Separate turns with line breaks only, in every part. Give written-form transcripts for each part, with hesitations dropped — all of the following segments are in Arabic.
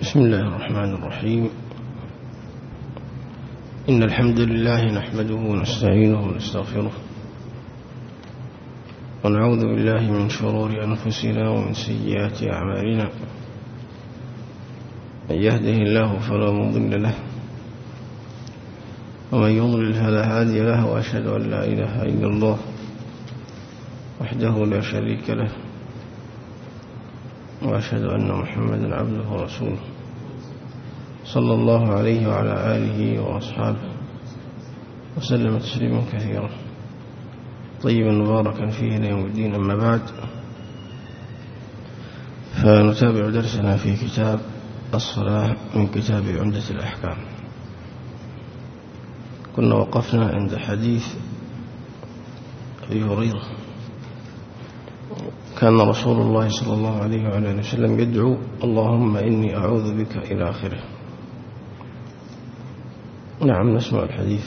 بسم الله الرحمن الرحيم. إن الحمد لله نحمده ونستعينه ونستغفره ونعوذ بالله من شرور أنفسنا ومن سيئات أعمالنا. من يهده الله فلا مضل له ومن يضلل فلا هادي له، وأشهد أن لا إله إلا الله وحده لا شريك له، وأشهد أن محمدا عبده ورسوله صلى الله عليه وعلى آله وأصحابه وسلم تسليما كثيرا طيبا مباركا فيه ليوم الدين. أما بعد، فنتابع درسنا في كتاب الصلاة من كتاب عمدة الأحكام. كنا وقفنا عند حديث أبي هريرة: كان رسول الله صلى الله عليه وعلى وسلم يدعو اللهم إني أعوذ بك إلى آخره. نعم، نسمع الحديث.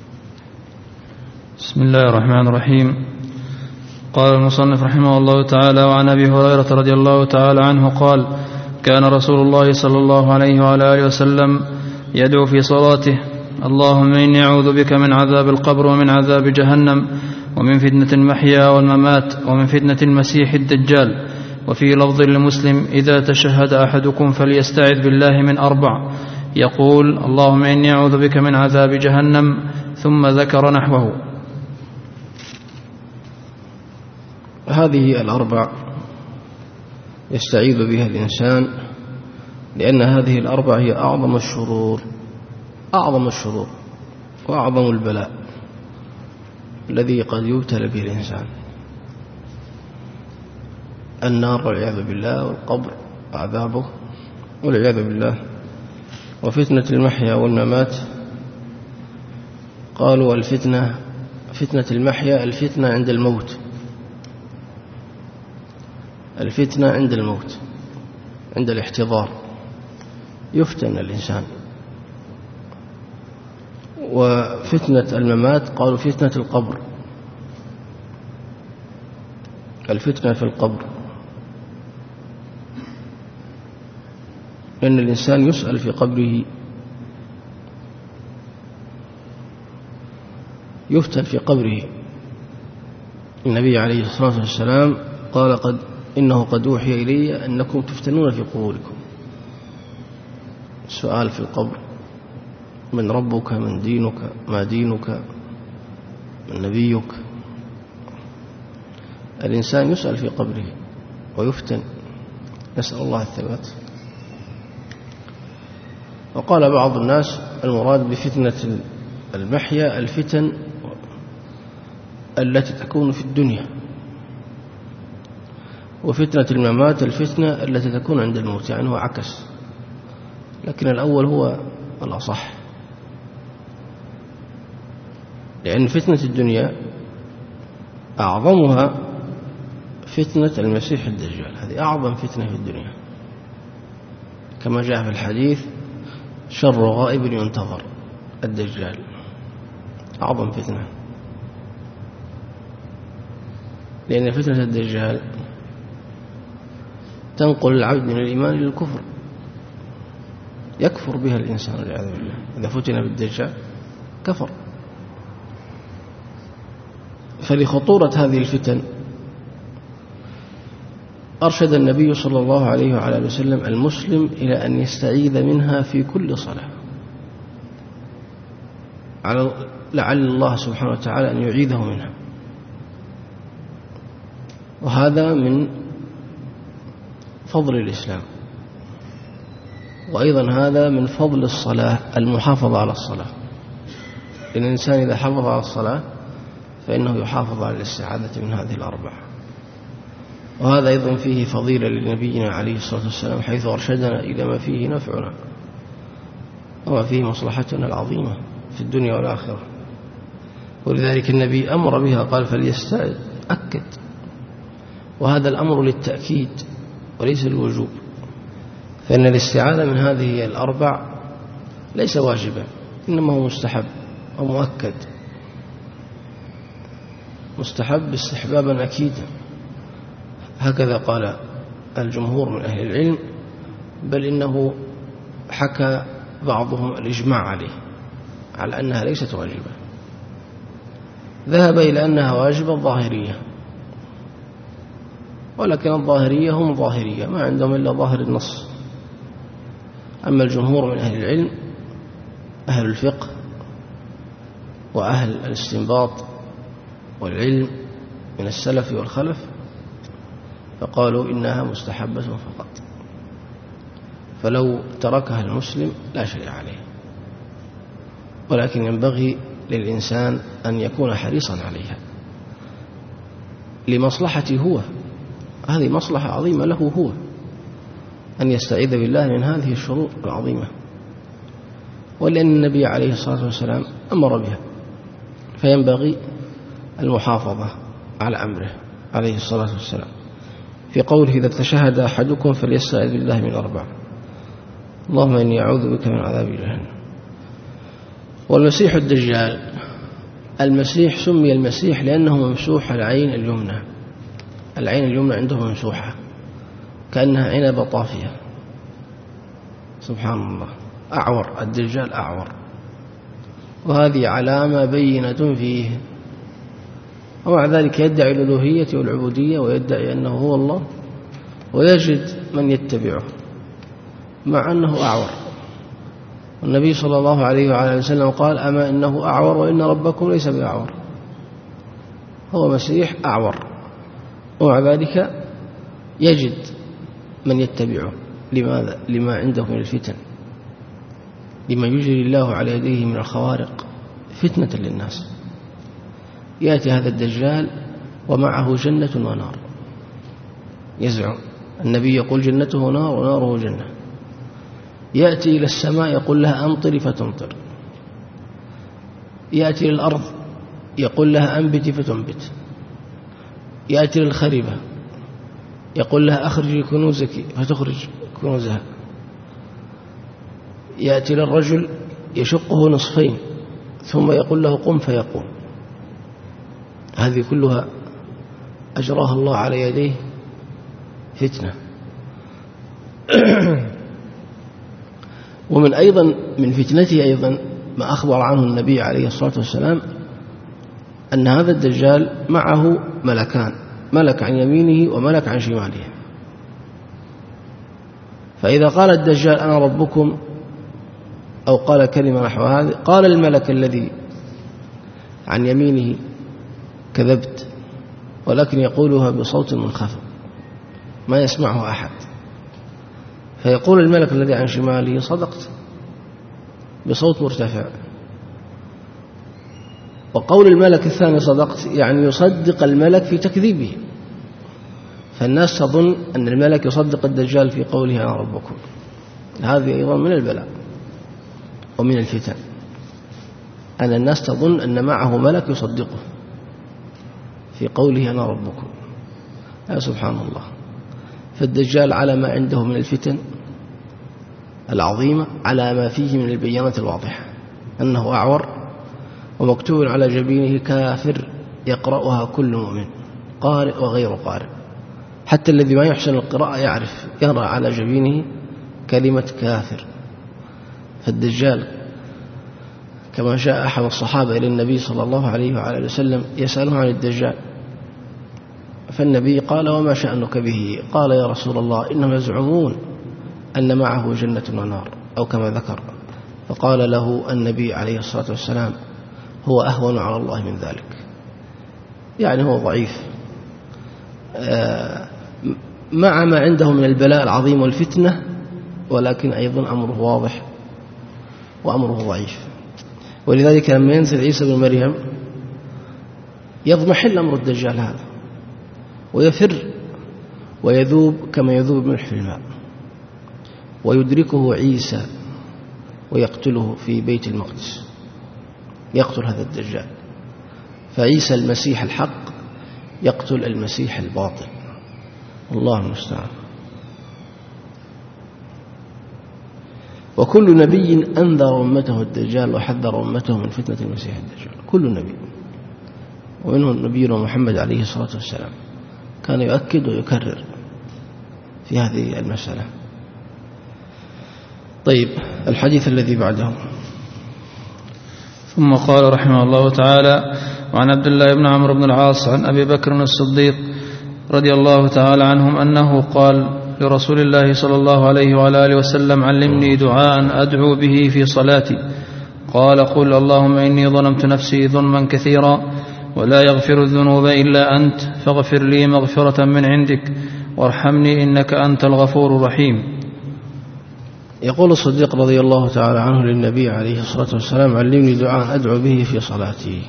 بسم الله الرحمن الرحيم. قال المصنف رحمه الله تعالى: وعن أبي هريرة رضي الله تعالى عنه قال: كان رسول الله صلى الله عليه وعلى آله وسلم يدعو في صلاته: اللهم إني أعوذ بك من عذاب القبر ومن عذاب جهنم ومن فتنة المحيا والممات ومن فتنة المسيح الدجال. وفي لفظ لمسلم: إذا تشهد أحدكم فليستعذ بالله من 4، يقول: اللهم إني أعوذ بك من عذاب جهنم، ثم ذكر نحوه.
هذه الأربع يستعيذ بها الإنسان، لأن هذه الأربع هي أعظم الشرور وأعظم البلاء الذي قد يبتلى به الإنسان: النار والعياذ بالله، والقبر وعذابه والعياذ بالله، وفتنة المحيا والممات. قالوا فتنة المحيا الفتنة عند الموت، الفتنة عند الموت، عند الاحتضار يفتن الإنسان. وفتنة الممات قالوا فتنة القبر، الفتنة في القبر، لأن الإنسان يسأل في قبره، يفتن في قبره. النبي عليه الصلاة والسلام قال: إنه قد أوحي إلي أنكم تفتنون في قبوركم. السؤال في القبر: من ربك؟ من دينك؟ ما دينك؟ من نبيك؟ الإنسان يسأل في قبره ويفتن، نسأل الله الثبات. وقال بعض الناس: المراد بفتنة المحيا الفتن التي تكون في الدنيا، وفتنة الممات الفتنة التي تكون عند الموت، يعني هو عكس، لكن الأول هو الأصح، لأن فتنة الدنيا أعظمها فتنة المسيح الدجال، هذه أعظم فتنة في الدنيا، كما جاء في الحديث: شر غائب ينتظر الدجال، أعظم فتنة. لأن فتنة الدجال تنقل العبد من الإيمان إلى الكفر، يكفر بها الإنسان والعياذ بالله. إذا فتن بالدجال كفر. فلخطورة هذه الفتن أرشد النبي صلى الله عليه وعلى وسلم المسلم إلى أن يستعيذ منها في كل صلاة، لعل الله سبحانه وتعالى أن يعيذه منها. وهذا من فضل الإسلام، وأيضا هذا من فضل الصلاة، المحافظة على الصلاة. إن الإنسان إذا حافظ على الصلاة فإنه يحافظ على الاستعاذة من هذه الأربع. وهذا أيضا فيه فضيلة لنبينا عليه الصلاة والسلام، حيث أرشدنا إلى ما فيه نفعنا وما فيه مصلحتنا العظيمة في الدنيا والآخرة. ولذلك النبي أمر بها، قال: فليستعذ، أكد. وهذا الأمر للتأكيد وليس الوجوب، فإن الاستعاذة من هذه الأربع ليس واجبا، إنما هو مستحب ومؤكد، مستحب استحبابا أكيدا. هكذا قال الجمهور من أهل العلم، بل إنه حكى بعضهم الإجماع عليه على أنها ليست واجبة، ذهب إلى أنها واجبة ظاهرية، ولكن الظاهرية هم ظاهرية ما عندهم إلا ظاهر النص. أما الجمهور من أهل العلم أهل الفقه وأهل الاستنباط والعلم من السلف والخلف فقالوا إنها مستحبة فقط، فلو تركها المسلم لا شيء عليه، ولكن ينبغي للإنسان أن يكون حريصا عليها لمصلحته هو، هذه مصلحة عظيمة له هو أن يستعيذ بالله من هذه الشرور العظيمة، ولأن النبي عليه الصلاة والسلام أمر بها، فينبغي المحافظة على أمره عليه الصلاة والسلام في قوله إذا تشهد أحدكم فليستعذ بالله من 4: اللهم إني أعوذ بك من عذاب جهنم. والمسيح الدجال، المسيح سمي المسيح لأنه ممسوح العين اليمنى، العين اليمنى عنده ممسوحة كأنها عنبة طافية، سبحان الله، أعور، الدجال أعور، وهذه علامة بينة فيه، ومع ذلك يدعي الألوهية والعبودية ويدعي أنه هو الله، ويجد من يتبعه مع أنه أعور. والنبي صلى الله عليه وعلى وسلم قال أما إنه أعور وإن ربكم ليس بأعور، هو مسيح أعور، ومع ذلك يجد من يتبعه. لماذا؟ لما عنده من الفتن، لما يجري الله على يديه من الخوارق فتنة للناس. يأتي هذا الدجال ومعه جنة ونار، يزعم النبي يقول جنته نار وناره جنة، يأتي إلى السماء يقول لها أمطري فتمطر، يأتي للأرض يقول لها أنبتي فتنبت، يأتي للخريبة يقول لها أخرجي كنوزك فتخرج كنوزها، يأتي للرجل يشقه نصفين ثم يقول له قم فيقوم. هذه كلها أجراها الله على يديه فتنة. ومن أيضا من فتنته أيضا ما أخبر عنه النبي عليه الصلاة والسلام أن هذا الدجال معه ملكان، ملك عن يمينه وملك عن شماله، فإذا قال الدجال أنا ربكم أو قال كلمة نحو هذه، قال الملك الذي عن يمينه كذبت، ولكن يقولها بصوت منخفض ما يسمعه أحد، فيقول الملك الذي عن شماله صدقت بصوت مرتفع، وقول الملك الثاني صدقت يعني يصدق الملك في تكذيبه، فالناس تظن أن الملك يصدق الدجال في قوله أنا ربكم. هذه أيضا من البلاء ومن الفتن، أن الناس تظن أن معه ملك يصدقه في قوله أنا ربكم. يا سبحان الله، فالدجال على ما عنده من الفتن العظيمة، على ما فيه من البيانات الواضحة، أنه أعور ومكتوب على جبينه كافر يقرأها كل مؤمن قارئ وغير قارئ، حتى الذي ما يحسن القراءة يعرف يرى على جبينه كلمة كافر. فالدجال كما جاء أحد الصحابة إلى النبي صلى الله عليه وعلى وسلم يسأله عن الدجال، فالنبي قال وما شأنك به؟ قال يا رسول الله إنهم يزعمون أن معه جنة ونار أو كما ذكر، فقال له النبي عليه الصلاة والسلام هو أهون على الله من ذلك، يعني هو ضعيف مع ما عنده من البلاء العظيم والفتنة، ولكن أيضا أمره واضح وأمره ضعيف. ولذلك لما ينزل عيسى بن مريم يضمحل أمر الدجال هذا ويفر ويذوب كما يذوب الملح في الماء، ويدركه عيسى ويقتله في بيت المقدس، يقتل هذا الدجال، فعيسى المسيح الحق يقتل المسيح الباطل، الله المستعان. وكل نبي أنذر أمته الدجال وحذر أمته من فتنة المسيح الدجال، كل نبي، ومنهم نبينا محمد عليه الصلاة والسلام كان يؤكد ويكرر في هذه المسألة. طيب، الحديث الذي بعده.
ثم قال رحمه الله تعالى: وعن عبد الله بن عمرو بن العاص عن أبي بكر الصديق رضي الله تعالى عنهم أنه قال لرسول الله صلى الله عليه وعلى آله وسلم: علمني دعاء أدعو به في صلاتي. قال: قل اللهم إني ظلمت نفسي ظلما كثيرا ولا يغفر الذنوب إلا أنت فاغفر لي مغفرة من عندك وارحمني إنك أنت الغفور الرحيم.
يقول الصديق رضي الله تعالى عنه للنبي عليه الصلاة والسلام: علمني دعاء أدعو به في صلاتي.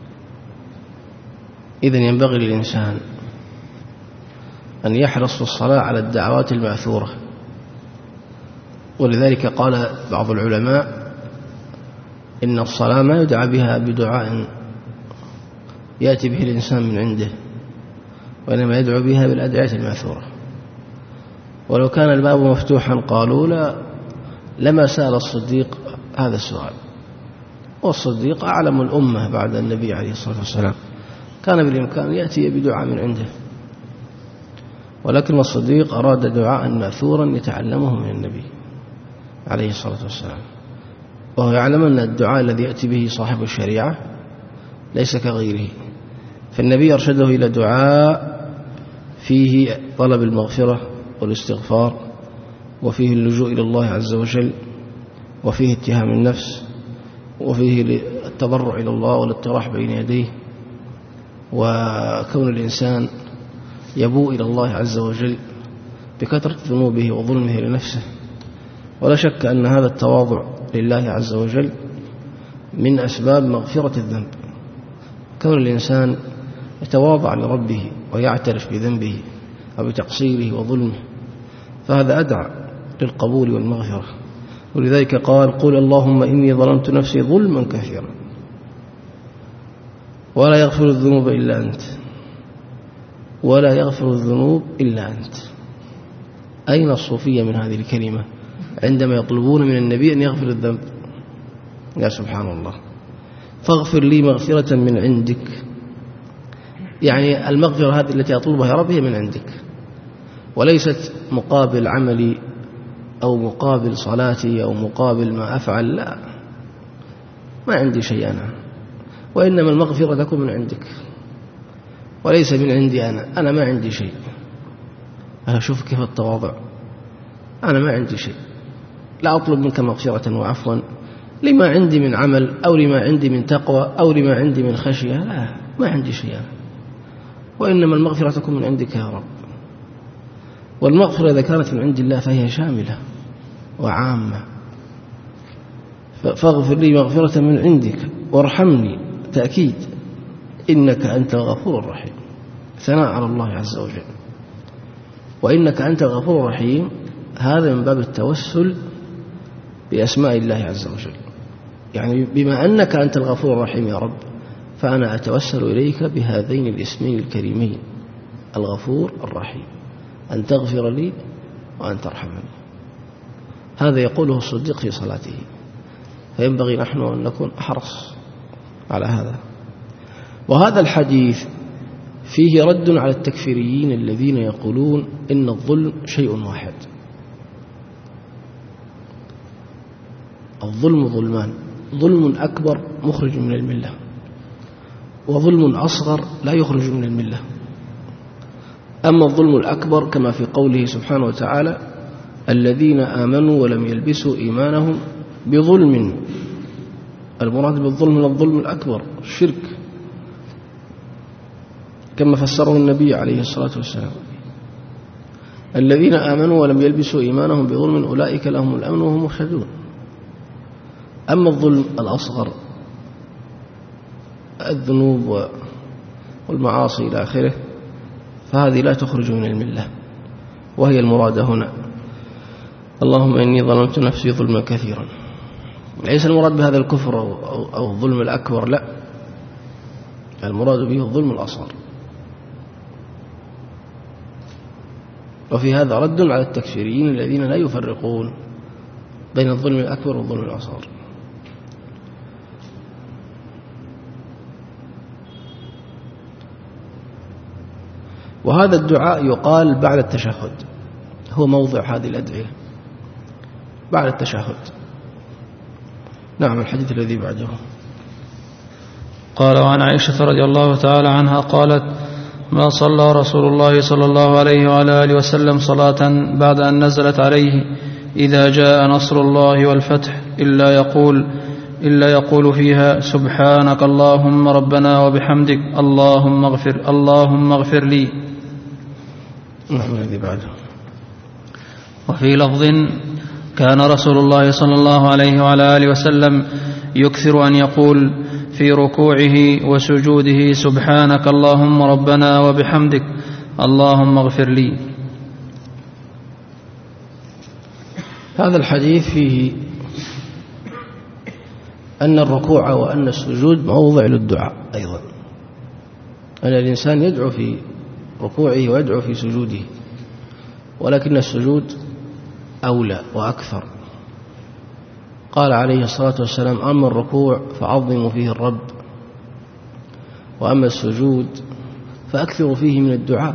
إذن ينبغي للإنسان أن يحرص في الصلاة على الدعوات المأثورة، ولذلك قال بعض العلماء إن الصلاة ما يدعى بها بدعاء يأتي به الإنسان من عنده، وإنما يدعو بها بالأدعية المأثورة. ولو كان الباب مفتوحا قالوا لما سأل الصديق هذا السؤال، والصديق أعلم الأمة بعد النبي عليه الصلاة والسلام، كان بالإمكان يأتي بدعاء من عنده، ولكن الصديق أراد دعاء مأثورا يتعلمه من النبي عليه الصلاة والسلام، وهو يعلم أن الدعاء الذي يأتي به صاحب الشريعة ليس كغيره. فالنبي أرشده إلى دعاء فيه طلب المغفرة والاستغفار، وفيه اللجوء إلى الله عز وجل، وفيه اتهام النفس، وفيه التضرع إلى الله والاطراح بين يديه، وكون الإنسان يبوء إلى الله عز وجل بكثرة ذنوبه وظلمه لنفسه. ولا شك أن هذا التواضع لله عز وجل من أسباب مغفرة الذنب، كون الإنسان يتواضع لربه ويعترف بذنبه وبتقصيره وظلمه، فهذا أدعى للقبول والمغفرة. ولذلك قال: قل اللهم إني ظلمت نفسي ظلما كثيرا ولا يغفر الذنوب إلا أنت، ولا يغفر الذنوب إلا أنت. أين الصوفية من هذه الكلمة عندما يطلبون من النبي أن يغفر الذنب؟ يا سبحان الله، فاغفر لي مغفرة من عندك، يعني المغفرة هذه التي أطلبها يا رب هي من عندك، وليست مقابل عملي أو مقابل صلاتي أو مقابل ما أفعل، لا، ما عندي شيء أنا، وإنما المغفرة تكون من عندك وليس من عندي أنا ما عندي شيء. شوف كيف التواضع، أنا ما عندي شيء، لا أطلب منك مغفرة وعفوا لما عندي من عمل أو لما عندي من تقوى أو لما عندي من خشية، لا، ما عندي شيء أنا، وإنما المغفرة تكون من عندك يا رب. والمغفرة إذا كانت من عند الله فهي شاملة وعامة. فاغفر لي مغفرة من عندك وارحمني، تأكيد، إنك أنت الغفور الرحيم، ثناء على الله عز وجل. وإنك أنت الغفور الرحيم هذا من باب التوسل بأسماء الله عز وجل، يعني بما أنك أنت الغفور الرحيم يا رب، فأنا أتوسل إليك بهذين الاسمين الكريمين الغفور الرحيم، أن تغفر لي وأن ترحمني. هذا يقوله الصديق في صلاته، فينبغي نحن أن نكون أحرص على هذا. وهذا الحديث فيه رد على التكفيريين الذين يقولون إن الظلم شيء واحد. الظلم ظلمان: ظلم أكبر مخرج من الملة، وظلم أصغر لا يخرج من الملة. أما الظلم الأكبر كما في قوله سبحانه وتعالى: الذين آمنوا ولم يلبسوا إيمانهم بظلم، المراد بالظلم الظلم الأكبر الشرك، كما فسره النبي عليه الصلاة والسلام: الذين آمنوا ولم يلبسوا إيمانهم بظلم أولئك لهم الأمن وهم مهتدون. أما الظلم الأصغر، الذنوب والمعاصي إلى آخره، فهذه لا تخرج من الملة، وهي المراد هنا: اللهم إني ظلمت نفسي ظلما كثيرا. ليس المراد بهذا الكفر أو الظلم الأكبر، لا، المراد به الظلم الأصغر. وفي هذا رد على التكفيريين الذين لا يفرقون بين الظلم الأكبر والظلم الأصغر. وهذا الدعاء يقال بعد التشهد، هو موضع هذه الأدعية. بعد التشهد. نعم. الحديث الذي بعده.
قال: وعن عائشة رضي الله تعالى عنها قالت: ما صلى رسول الله صلى الله عليه وعلى آله وسلم صلاة بعد أن نزلت عليه إذا جاء نصر الله والفتح إلا يقول فيها: سبحانك اللهم ربنا وبحمدك اللهم اغفر لي.
الذي بعده.
وفي لفظ: كان رسول الله صلى الله عليه وعلى آله وسلم يكثر أن يقول في ركوعه وسجوده: سبحانك اللهم ربنا وبحمدك اللهم اغفر لي.
هذا الحديث فيه أن الركوع وأن السجود موضع للدعاء أيضا، أن الإنسان يدعو في ركوعه ويدعو في سجوده، ولكن السجود أولى وأكثر. قال عليه الصلاة والسلام: أما الركوع فعظموا فيه الرب، وأما السجود فأكثروا فيه من الدعاء،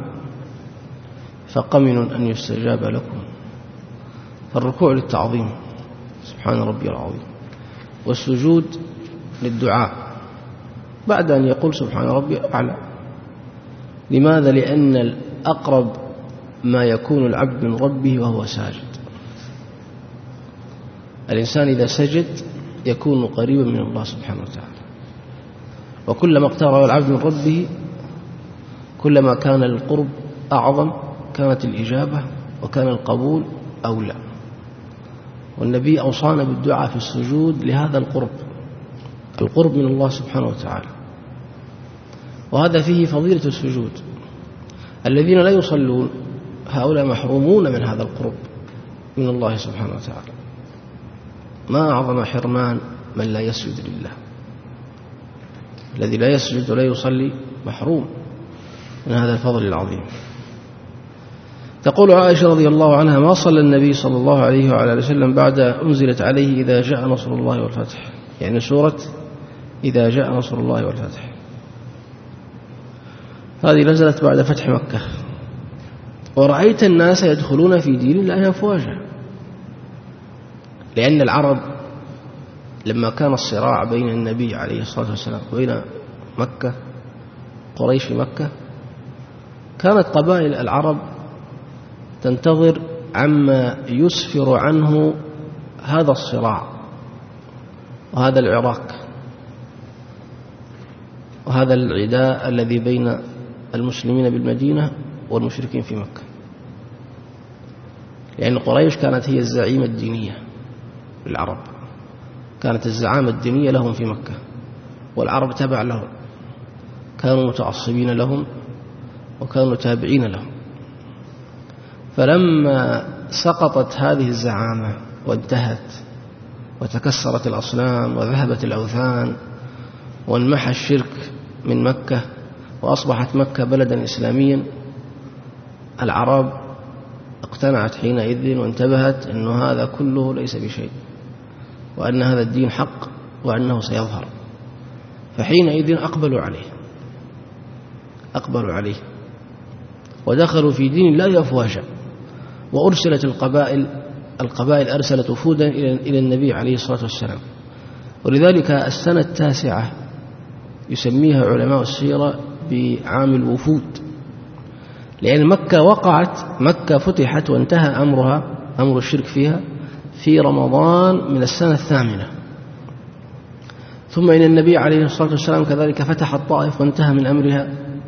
فقمن أن يستجاب لكم. فالركوع للتعظيم سبحان ربي العظيم، والسجود للدعاء بعد أن يقول سبحان ربي الأعلى. لماذا؟ لأن الأقرب ما يكون العبد من ربه وهو ساجد. الإنسان إذا سجد يكون قريبا من الله سبحانه وتعالى، وكلما اقترب العبد من ربه كلما كان القرب أعظم، كانت الإجابة وكان القبول أولى. والنبي أوصانا بالدعاء في السجود لهذا القرب من الله سبحانه وتعالى، وهذا فيه فضيلة السجود. الذين لا يصلون هؤلاء محرومون من هذا القرب من الله سبحانه وتعالى. ما أعظم حرمان من لا يسجد لله. الذي لا يسجد ولا يصلي محروم من هذا الفضل العظيم. تقول عائشة رضي الله عنها: ما صلى النبي صلى الله عليه وعلى آله وسلم بعد أنزلت عليه إذا جاء نصر الله والفتح، يعني سورة إذا جاء نصر الله والفتح. هذه نزلت بعد فتح مكة. ورأيت الناس يدخلون في دين الله أفواجا، لأن العرب لما كان الصراع بين النبي عليه الصلاة والسلام وبين مكة، قريش في مكة، كانت قبائل العرب تنتظر عما يسفر عنه هذا الصراع وهذا العراك وهذا العداء الذي بين المسلمين بالمدينة والمشركين في مكة، لأن قريش كانت هي الزعيمة الدينية للعرب، كانت الزعامة الدينية لهم في مكة، والعرب تبع لهم، كانوا متعصبين لهم وكانوا تابعين لهم. فلما سقطت هذه الزعامة وانتهت وتكسرت الأصنام وذهبت الأوثان وانمحى الشرك من مكة وأصبحت مكة بلدا إسلاميا، العرب اقتنعت حينئذ وانتبهت أن هذا كله ليس بشيء، وأن هذا الدين حق وأنه سيظهر. فحينئذ أقبلوا عليه ودخلوا في دين الله أفواجا. وأرسلت القبائل أرسلت وفودا إلى النبي عليه الصلاة والسلام. ولذلك السنة التاسعة يسميها علماء السيرة بعام الوفود، لأن مكة فتحت وانتهى أمر الشرك فيها في رمضان من السنة الثامنة. ثم إن النبي عليه الصلاة والسلام كذلك فتح الطائف وانتهى من أمرها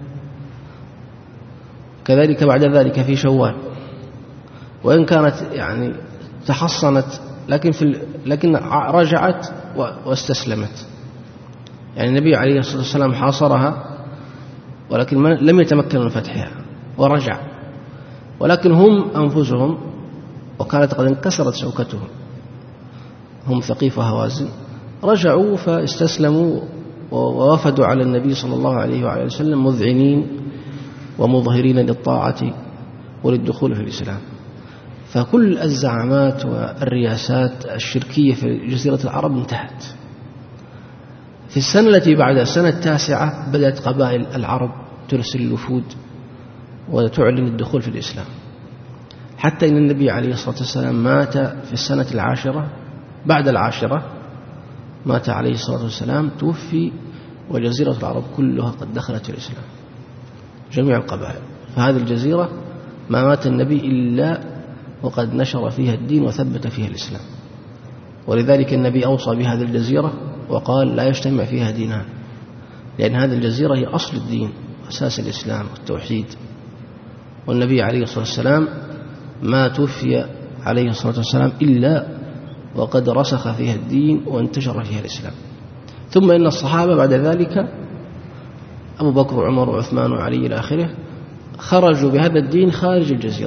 كذلك بعد ذلك في شوال، وإن كانت يعني تحصنت لكن رجعت واستسلمت. يعني النبي عليه الصلاة والسلام حاصرها ولكن لم يتمكن من فتحها ورجع، ولكن هم أنفسهم وكانت قد انكسرت شوكتهم، هم ثقيف وهوازن، رجعوا فاستسلموا ووفدوا على النبي صلى الله عليه وعلى وسلم مذعنين ومظهرين للطاعة وللدخول في الإسلام. فكل الزعامات والرياسات الشركية في جزيرة العرب انتهت. في السنة التي بعد السنة التاسعة بدأت قبائل العرب ترسل الوفود وتعلن الدخول في الإسلام، حتى إن النبي عليه الصلاة والسلام مات في السنة 10 بعد 10 مات عليه الصلاة والسلام، توفي وجزيرة العرب كلها قد دخلت في الإسلام، جميع القبائل. فهذه الجزيرة ما مات النبي إلا وقد نشر فيها الدين وثبت فيها الإسلام. ولذلك النبي أوصى بهذه الجزيرة وقال لا يجتمع فيها دينان، لأن هذه الجزيرة هي أصل الدين، أساس الإسلام والتوحيد. والنبي عليه الصلاة والسلام ما توفي عليه الصلاة والسلام إلا وقد رسخ فيها الدين وانتشر فيها الإسلام. ثم إن الصحابة بعد ذلك أبو بكر وعمر وعثمان وعلي إلى آخره خرجوا بهذا الدين خارج الجزيرة،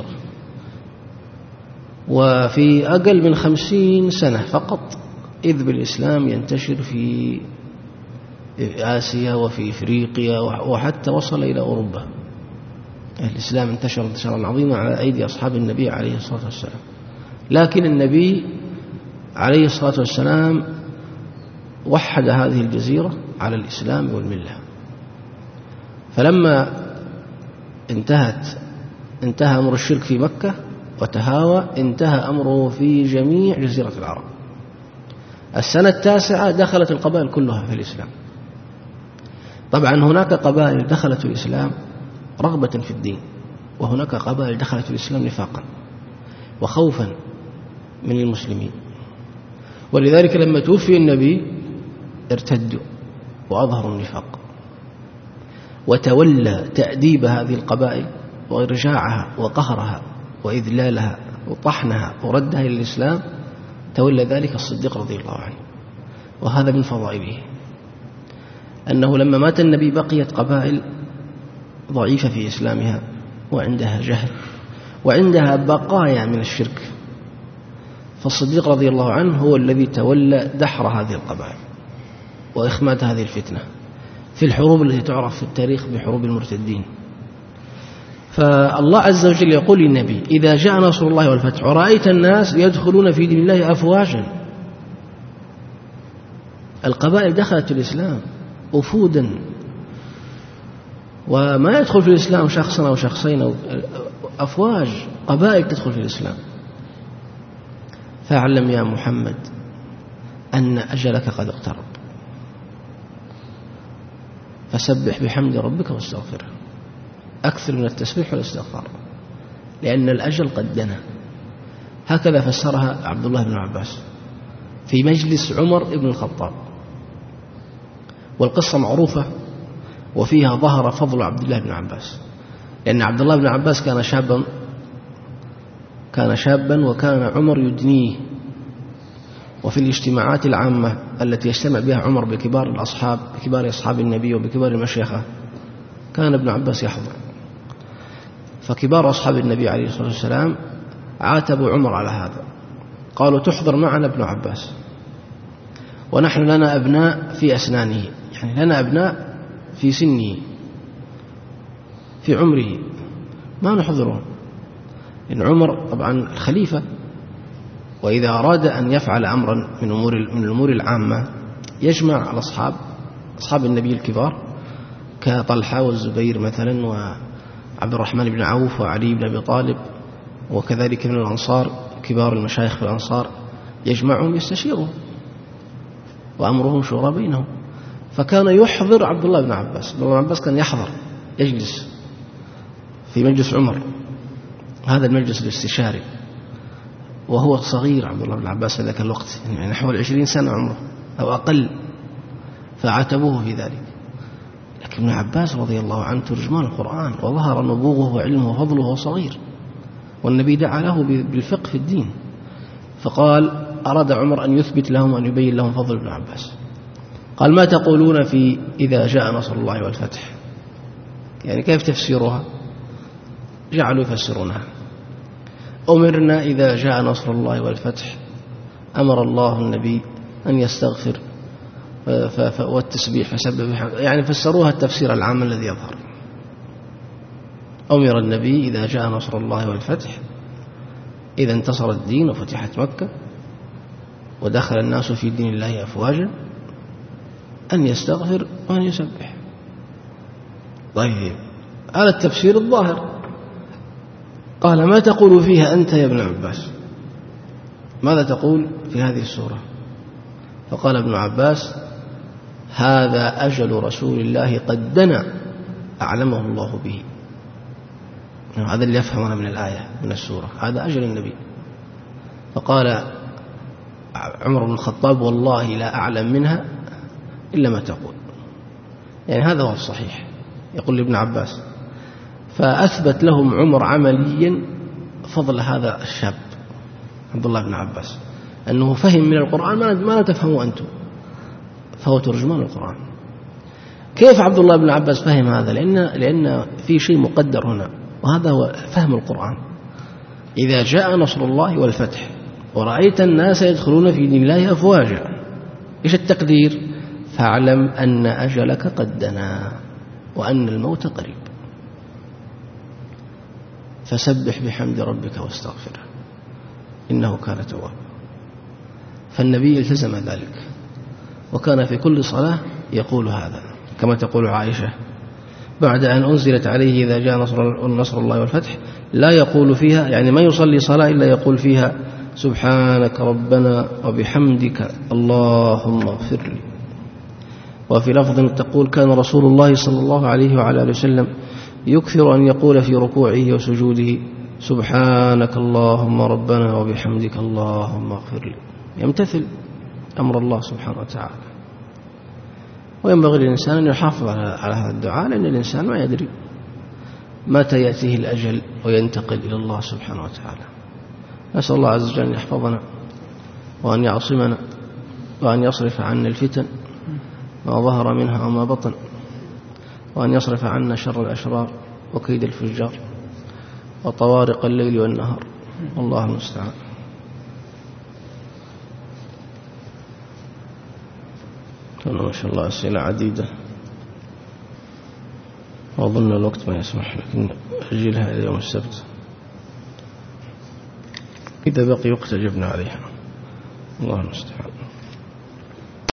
وفي أقل من 50 سنة فقط إذ بالإسلام ينتشر في آسيا وفي إفريقيا وحتى وصل إلى أوروبا. الإسلام انتشر انتشارا عظيما على أيدي أصحاب النبي عليه الصلاة والسلام. لكن النبي عليه الصلاة والسلام وحد هذه الجزيرة على الإسلام والملة. فلما انتهى أمر الشرك في مكة وتهاوى، انتهى أمره في جميع جزيرة العرب. السنة 9 دخلت القبائل كلها في الإسلام. طبعا هناك قبائل دخلت في الإسلام رغبة في الدين، وهناك قبائل دخلت في الإسلام نفاقا وخوفا من المسلمين. ولذلك لما توفي النبي ارتدوا وأظهروا النفاق، وتولى تأديب هذه القبائل وإرجاعها وقهرها وإذلالها وطحنها وردها إلى الإسلام، تولى ذلك الصديق رضي الله عنه. وهذا من فضائله أنه لما مات النبي بقيت قبائل ضعيفة في إسلامها وعندها جهل وعندها بقايا من الشرك، فالصديق رضي الله عنه هو الذي تولى دحر هذه القبائل وإخماد هذه الفتنة في الحروب التي تعرف في التاريخ بحروب المرتدين. فالله عز وجل يقول للنبي: إذا جاء نصر الله والفتح ورأيت الناس يدخلون في دين الله أفواجا. القبائل دخلت في الإسلام أفودا، وما يدخل في الإسلام شخصا أو شخصين أو أفواج، قبائل تدخل في الإسلام. فاعلم يا محمد أن أجلك قد اقترب، فسبح بحمد ربك واستغفره، أكثر من التسبيح والاستغفار، لأن الأجل قد دنا. هكذا فسرها عبد الله بن عباس في مجلس عمر بن الخطاب، والقصة معروفة وفيها ظهر فضل عبد الله بن عباس، لأن عبد الله بن عباس كان شابا وكان عمر يدنيه. وفي الاجتماعات العامة التي يجتمع بها عمر بكبار الأصحاب، بكبار أصحاب النبي وبكبار المشيخة، كان ابن عباس يحضر. فكبار أصحاب النبي عليه الصلاة والسلام عاتبوا عمر على هذا، قالوا: تحضر معنا ابن عباس ونحن لنا أبناء في أسنانه، يعني لنا أبناء في سنه في عمره، ما نحضرهم. إن عمر طبعا الخليفة، وإذا أراد أن يفعل أمرا من الأمور العامة يجمع أصحاب النبي الكبار كطلحة والزبير مثلا وعبد الرحمن بن عوف وعلي بن أبي طالب، وكذلك من الأنصار كبار المشايخ في الأنصار، يجمعهم يستشيرهم وأمرهم شورى بينهم. فكان يحضر عبد الله بن عباس. عبد الله بن عباس كان يحضر، يجلس في مجلس عمر، هذا المجلس الاستشاري، وهو صغير عبد الله بن عباس في ذاك الوقت، يعني حوالي 20 سنة عمره أو أقل، فعاتبوه في ذلك. لكن ابن عباس رضي الله عنه ترجمان القرآن، وظهر نبوغه وعلمه وفضله وهو صغير، والنبي دعا له بالفقه في الدين. فقال: أراد عمر أن يثبت لهم وأن يبين لهم فضل ابن عباس. قال: ما تقولون في إذا جاء نصر الله والفتح؟ يعني كيف تفسيرها؟ جعلوا يفسرونها: أمرنا إذا جاء نصر الله والفتح، أمر الله النبي أن يستغفر والتسبيح فسبح، يعني فسروها التفسير العام الذي يظهر. أمر النبي إذا جاء نصر الله والفتح، إذا انتصر الدين وفتحت مكة ودخل الناس في دين الله أفواجا، أن يستغفر وأن يسبح. طيب، هذا التفسير الظاهر. قال ما تقول فيها أنت يا ابن عباس؟ ماذا تقول في هذه السورة؟ فقال ابن عباس هذا أجل رسول الله قد دنا أعلمه الله به. هذا اللي يفهمنا من الآية من السورة، هذا أجل النبي. فقال عمر بن الخطاب والله لا أعلم منها إلا ما تقول، يعني هذا هو الصحيح، يقول لابن عباس. فأثبت لهم عمر عمليا فضل هذا الشاب عبد الله بن عباس، أنه فهم من القرآن ما لا تفهموا أنتم، فهو ترجمان القرآن. كيف عبد الله بن عباس فهم هذا؟ لأن في شيء مقدر هنا، وهذا هو فهم القرآن. إذا جاء نصر الله والفتح ورأيت الناس يدخلون في دين الله أفواجا، إيش التقدير؟ فاعلم أن أجلك قد دنا وأن الموت قريب، فسبح بحمد ربك واستغفره إنه كان توابا. فالنبي التزم ذلك، وكان في كل صلاة يقول هذا، كما تقول عائشة بعد أن أنزلت عليه إذا جاء نصر الله والفتح لا يقول فيها، يعني ما يصلي صلاة إلا يقول فيها سبحانك ربنا وبحمدك اللهم اغفر لي. وفي لفظ تقول كان رسول الله صلى الله عليه وعلى آله وسلم يكثر أن يقول في ركوعه وسجوده سبحانك اللهم ربنا وبحمدك اللهم اغفر لي، يمتثل أمر الله سبحانه وتعالى. وينبغي للإنسان أن يحافظ على هذا الدعاء، لأن الإنسان ما يدري متى يأتيه الأجل وينتقل إلى الله سبحانه وتعالى. نسأل الله عز وجل أن يحفظنا وأن يعصمنا وأن يصرف عنا الفتن ما ظهر منها وما بطن، وأن يصرف عنا شر الأشرار وكيد الفجار وطوارق الليل والنهار، والله المستعان. ما شاء الله أسئلة عديدة، وأظن الوقت ما يسمح، لكن أجلها إلى يوم السبت، إذا بقي وقت أجبنا عليها، الله المستعان.